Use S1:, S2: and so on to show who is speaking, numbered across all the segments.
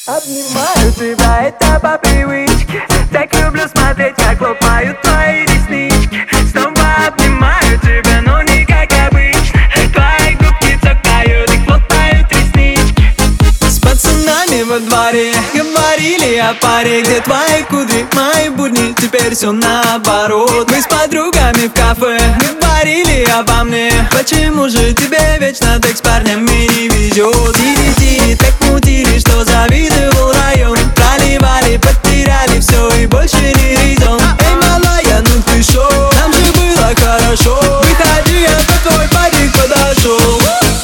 S1: Обнимаю тебя, это по привычке. Так люблю смотреть, как лопают твои реснички. Снова обнимаю тебя, но не как обычно. Твои губки цокают и хлопают реснички.
S2: С пацанами во дворе говорили о паре, где твои кудри, мои будни, теперь все наоборот. Мы с подругами в кафе говорили обо мне. Почему же тебе вечно так с парнями не везет? Тири-тири, так мутили, что завидовал район. Проливали, потеряли все и больше не резон. Эй, малая, ну ты шо? Нам же было хорошо. Выходи, я по твой парик подошел.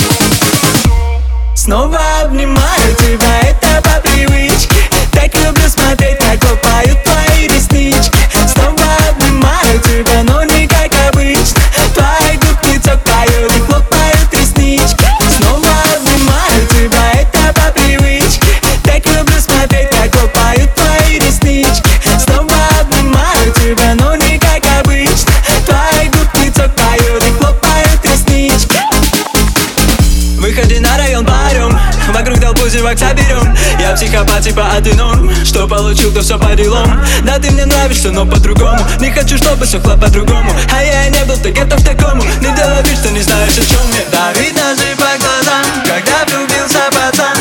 S2: Снова обнимаю тебя, это по привычке. Так люблю смотреть, как лопают твои реснички. Снова обнимаю тебя, но не как обычно. Твои губки цокают и хлопают реснички. Снова обнимаю тебя, это по привычке. Так люблю смотреть, как лопают твои реснички. Снова обнимаю тебя, но не как обычно. Твои губки цокают и хлопают реснички. Выходи на район, парем. Вокруг толпу зевак соберем. Я психопат, типа, а ты норм. Что получил, то все по делам. Да ты мне нравишься, но по-другому. Не хочу, чтобы все шло по-другому. А я не был, ты готов к такому. Не делай вид, что не знаешь, о чем мне. Да видно же по глазам, когда влюбился пацан.